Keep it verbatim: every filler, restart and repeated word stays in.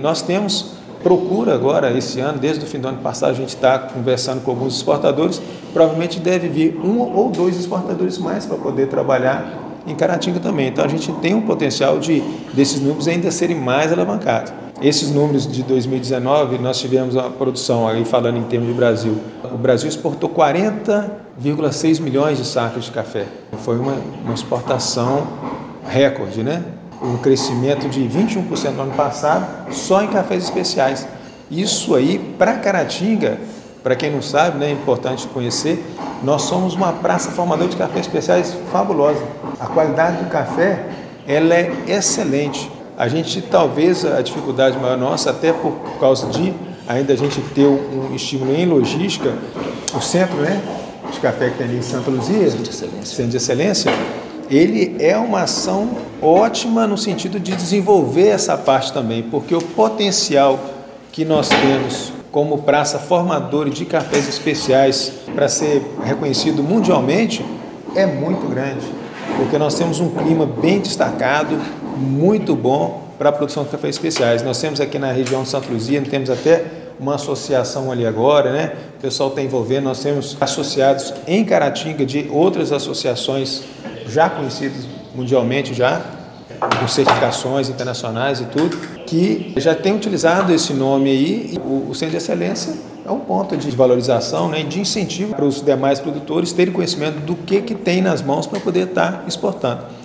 nós temos procura agora, esse ano, desde o fim do ano passado, a gente está conversando com alguns exportadores, provavelmente deve vir um ou dois exportadores mais para poder trabalhar em Caratinga também. Então a gente tem um potencial de desses números ainda serem mais alavancados. Esses números de dois mil e dezenove, nós tivemos uma produção, aí falando em termos de Brasil, o Brasil exportou quarenta vírgula seis milhões de sacas de café. Foi uma, uma exportação recorde, né? Um crescimento de vinte e um por cento no ano passado, só em cafés especiais. Isso aí, para Caratinga, para quem não sabe, né, é importante conhecer, nós somos uma praça formadora de cafés especiais fabulosa. A qualidade do café, ela é excelente. A gente, talvez, a dificuldade maior nossa, até por causa de ainda a gente ter um estímulo em logística, o centro, né, de café que tem ali em Santa Luzia, Centro de Excelência, Centro de Excelência, ele é uma ação ótima no sentido de desenvolver essa parte também, porque o potencial que nós temos como praça formadora de cafés especiais para ser reconhecido mundialmente é muito grande, porque nós temos um clima bem destacado, muito bom para a produção de cafés especiais. Nós temos aqui na região de Santa Luzia, temos até uma associação ali agora, né? O pessoal está envolvendo, nós temos associados em Caratinga de outras associações já conhecidas mundialmente, já com certificações internacionais e tudo, que já tem utilizado esse nome aí. O, o Centro de Excelência é um ponto de valorização, né, de incentivo para os demais produtores terem conhecimento do que, que tem nas mãos para poder estar exportando.